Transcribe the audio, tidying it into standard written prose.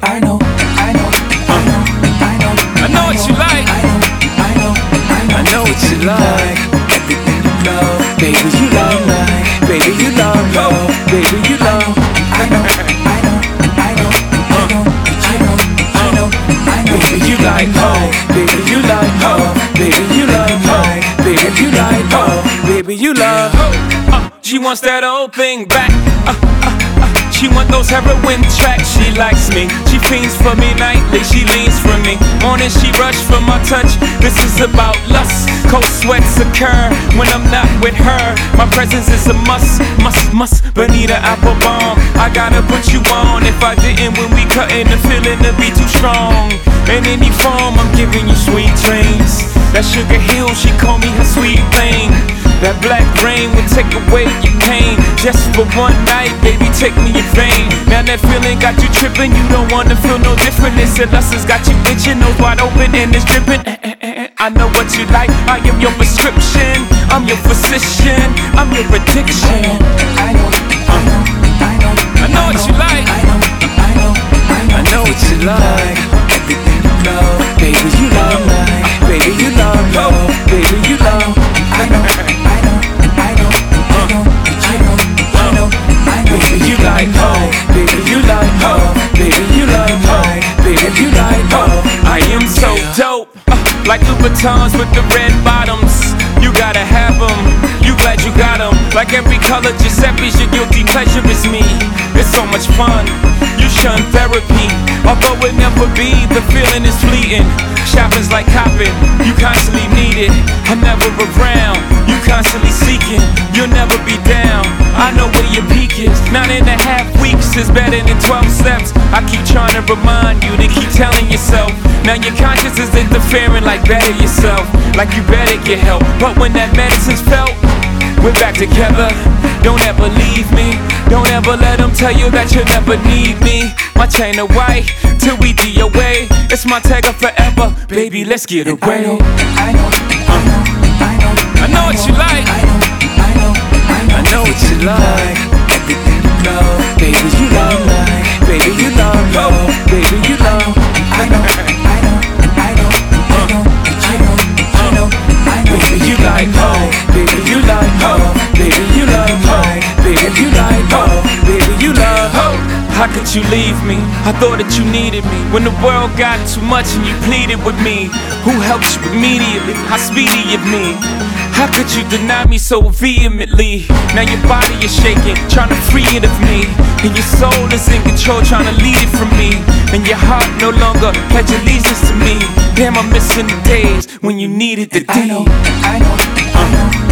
I know what you like. I know what you like. Everything you love, baby, you love. Baby, you love. Baby, you love. I know. Baby, you like baby, you like baby, you love baby, you like baby, you love. She wants that old thing back. She want those heroin tracks. She likes me, she fiends for me nightly. She leans for me, morning she rush for my touch. This is about lust. Cold sweats occur when I'm not with her. My presence is a must. Bonita Applebum, I gotta put you on. If I didn't when we cuttin', the feeling to be too strong. In any form, I'm giving you sweet dreams. That Sugar Hill, she call me her sweet thing. That black rain will take away your pain. Just for one night, baby, take me in vain. Now that feeling got you trippin', you don't wanna feel no different. This lust has got you itching, nose wide open and it's drippin'. I know what you like, I am your prescription. I'm your physician, I'm your addiction. I know what you like. I know what you like. Everything you love, baby, you love. Baby, you love. Baby, you love. I know. Baby, you like baby, you like baby, you love baby, you like I am so dope, like Louboutins with the red bottoms. You gotta have them, you glad you got them. Like every color Giuseppe's, your guilty pleasure is me. It's so much fun, you shun therapy. Although it never be, the feeling is fleeting. Shopping's like copping, you constantly need it. I'm never around, you constantly seeking. You'll never be down, I know where your peak is. 9.5 weeks is better than 12 steps. I keep trying to remind you to keep telling yourself. Now your conscience is interfering like better yourself. Like you better get help. But when that medicine's felt, we're back together. Don't ever leave me. Don't ever let them tell you that you'll never need me. My chain of white till we DOA. It's my tagger forever. Baby, let's get away. I know what you like. I know what you like. Everything you love, baby, you love. Baby, you love. Baby, you love. I know. Baby, you like baby, you like baby, you love baby, you like baby, you love. How could you leave me? I thought that you needed me. When the world got too much and you pleaded with me. Who helped you immediately? How speedy of me? How could you deny me so vehemently? Now your body is shaking, trying to free it of me. And your soul is in control, trying to lead it from me. And your heart no longer pledge allegiance to me. Damn, I'm missing the days when you needed the D. I know.